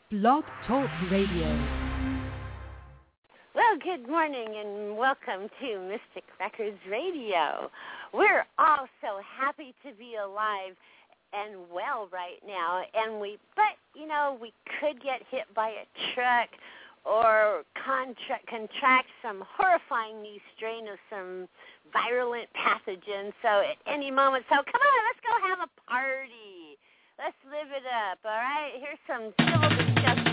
Blog Talk Radio. Well, good morning and welcome to Mystic Records Radio. We're all so happy to be alive and well right now, but we could get hit by a truck or contract some horrifying new strain of some virulent pathogen. So at any moment, come on, let's go have a party. Let's live it up, all right? Here's some civil disgust.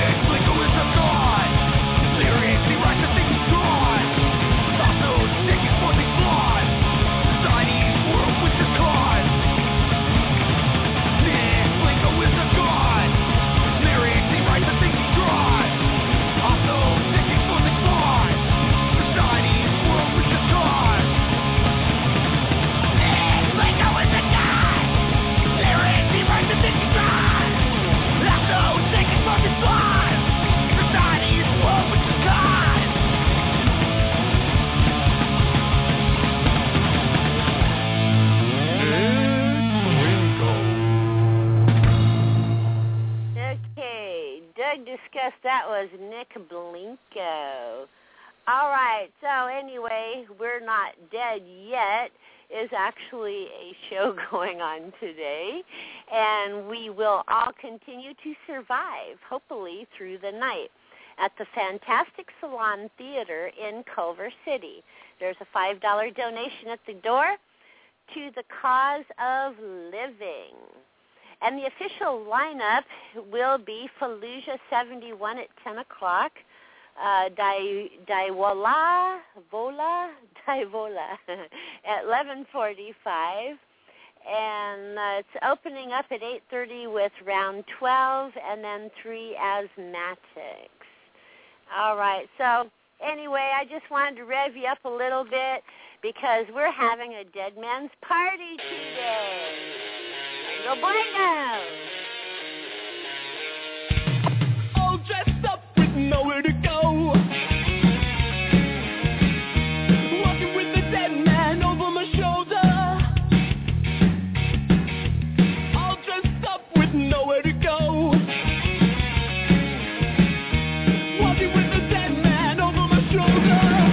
Discussed. That was Nick Blinko. All right, so anyway, We're Not Dead Yet is actually a show going on today, and we will all continue to survive, hopefully, through the night at the Fantastic Salon Theater in Culver City. There's a $5 donation at the door to the cause of living. And the official lineup will be Fallujah 71 at 10 o'clock, Daivola at 11:45, and it's opening up at 8:30 with round 12 and then 3 asthmatics. All right, so anyway, I just wanted to rev you up a little bit because we're having a Dead Man's Party today. No bueno. All dressed up with nowhere to go. Walking with the dead man over my shoulder. All dressed up with nowhere to go. Walking with the dead man over my shoulder.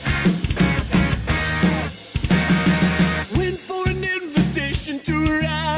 Went for an invitation to ride.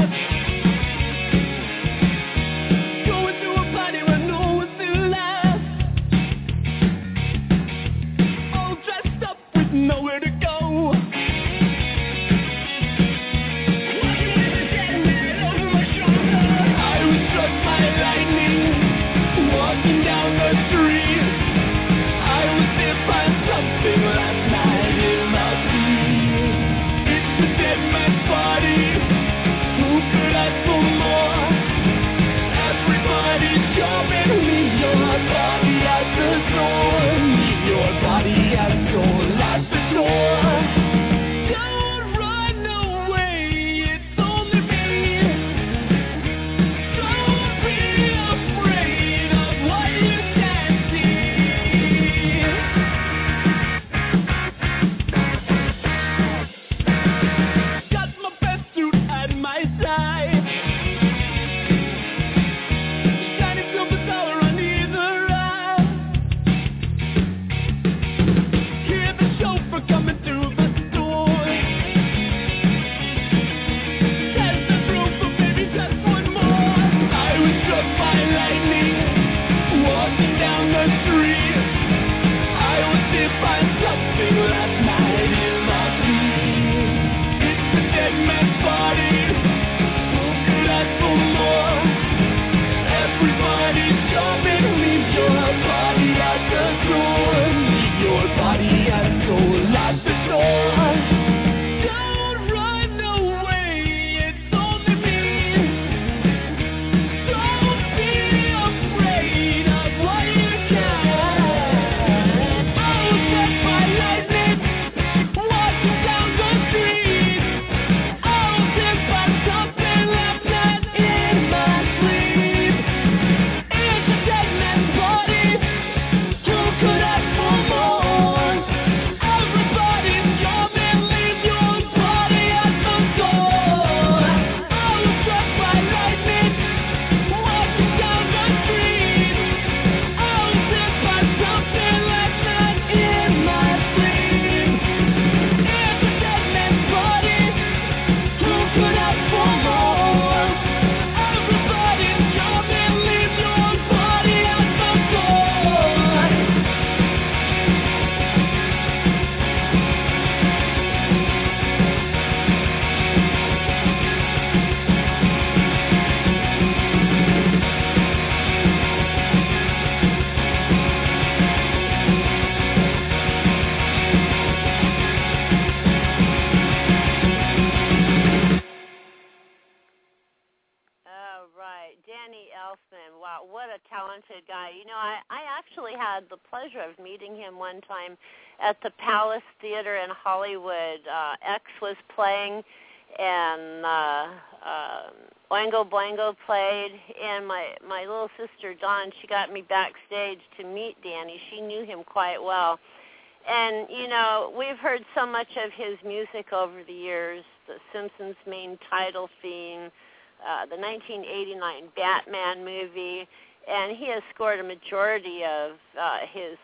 All right. Danny Elfman. Wow, what a talented guy. You know, I actually had the pleasure of meeting him one time at the Palace Theater in Hollywood. X was playing, and Oingo Boingo played, and my little sister, Dawn, she got me backstage to meet Danny. She knew him quite well. And, you know, we've heard so much of his music over the years, the Simpsons main title theme, the 1989 Batman movie, and he has scored a majority of his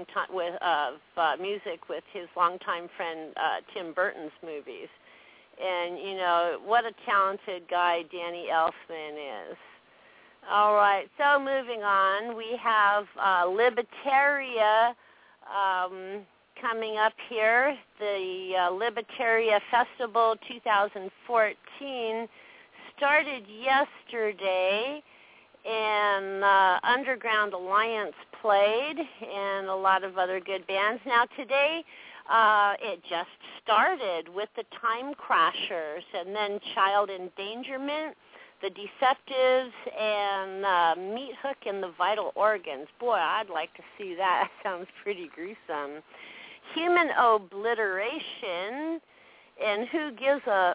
music with his longtime friend Tim Burton's movies. And, you know, what a talented guy Danny Elfman is. All right, so moving on, we have Libertaria coming up here. The Libertaria Festival 2014 started yesterday, and Underground Alliance played, and a lot of other good bands. Now today, it just started with the Time Crashers, and then Child Endangerment, the Deceptives, and Meat Hook and the Vital Organs. Boy, I'd like to see that. That sounds pretty gruesome. Human Obliteration, and Who Gives a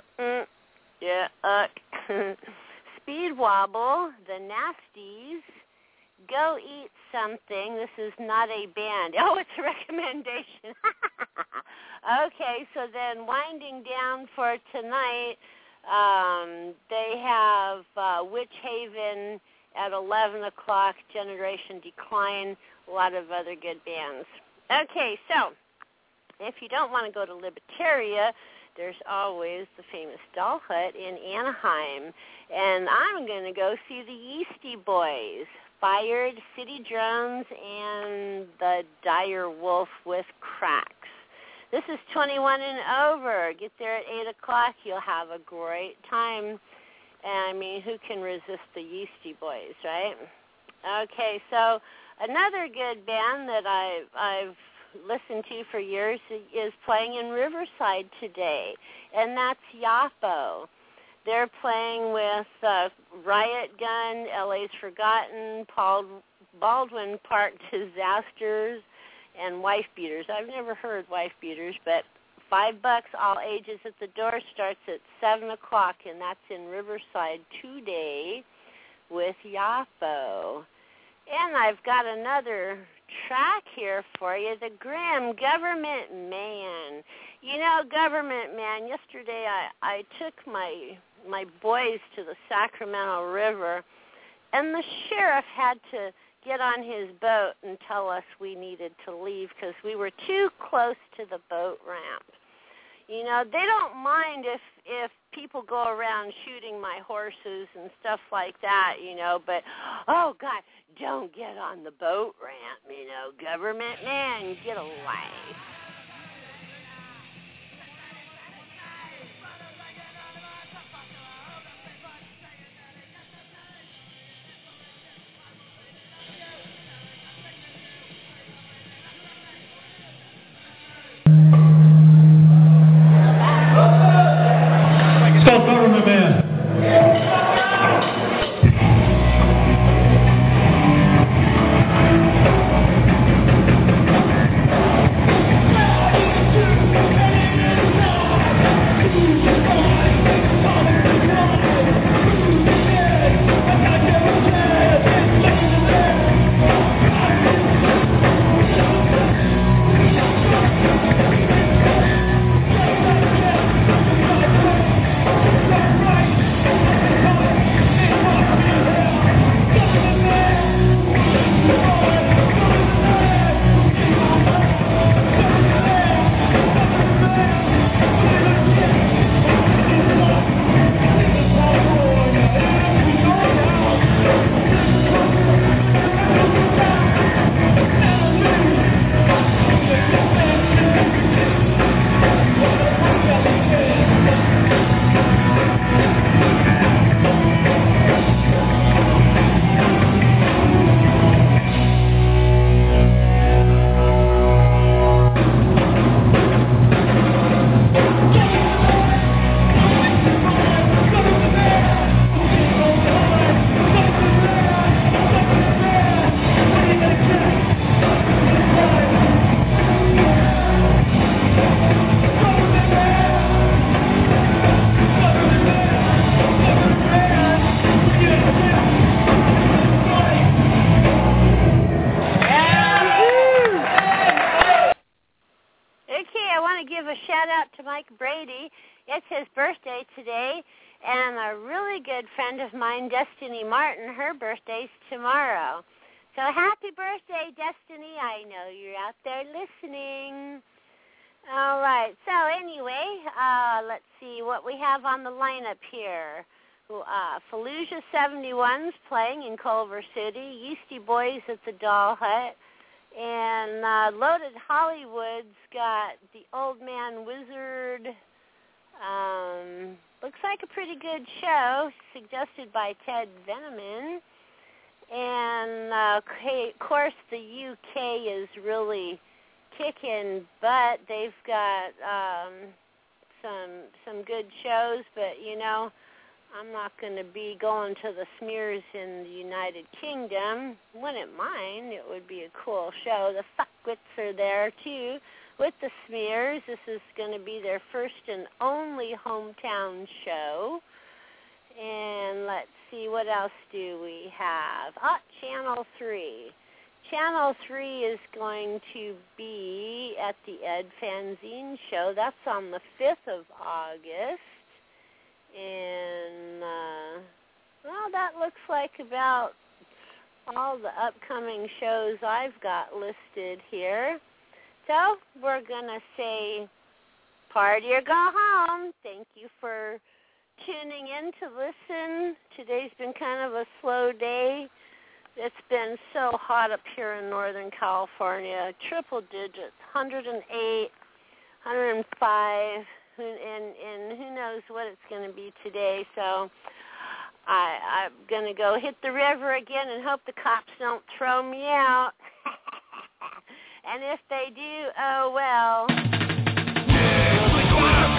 Speed Wobble, the Nasties, Go Eat Something. This is not a band. Oh, it's a recommendation. Okay, so then winding down for tonight, they have Witch Haven at 11 o'clock, Generation Decline, a lot of other good bands. Okay, so if you don't want to go to Libertaria, there's always the famous Doll Hut in Anaheim. And I'm going to go see the Yeasty Boys, Fired, City Drums, and the Dire Wolf with Cracks. This is 21 and over. Get there at 8 o'clock. You'll have a great time. And, I mean, who can resist the Yeasty Boys, right? Okay, so another good band that I've listened to for years is playing in Riverside today, and that's Yapo. They're playing with Riot Gun, LA's Forgotten, Paul Baldwin Park Disasters, and Wife Beaters. I've never heard Wife Beaters, but $5 all ages at the door, starts at 7 o'clock, and that's in Riverside today with Yapo. And I've got another track here for you, the Grim Government Man. You know, Government Man, yesterday I took my boys to the Sacramento River, and the sheriff had to get on his boat and tell us we needed to leave because we were too close to the boat ramp. You know, they don't mind if people go around shooting my horses and stuff like that, you know, but, oh, God, don't get on the boat ramp, you know. Government Man, get a life. Government Man. Mike Brady. It's his birthday today, and a really good friend of mine, Destiny Martin, her birthday's tomorrow. So happy birthday, Destiny. I know you're out there listening. All right. So anyway, let's see what we have on the lineup here. Fallujah 71's playing in Culver City. Yeasty Boys at the Doll Hut. And Loaded Hollywood's got the Old Man Wizard. Looks like a pretty good show, suggested by Ted Veneman. And, of course, the UK is really kicking butt. They've got some good shows, but, you know, I'm not going to be going to the Smears in the United Kingdom. Wouldn't mind. It would be a cool show. The Fuckwits are there, too, with the Smears. This is going to be their first and only hometown show. And let's see, what else do we have? Channel 3. Channel 3 is going to be at the Ed Fanzine show. That's on the 5th of August. And, well, that looks like about all the upcoming shows I've got listed here. So we're going to say party or go home. Thank you for tuning in to listen. Today's been kind of a slow day. It's been so hot up here in Northern California. Triple digits, 108, 105. And who knows what it's going to be today. So I'm going to go hit the river again and hope the cops don't throw me out. And if they do, oh well.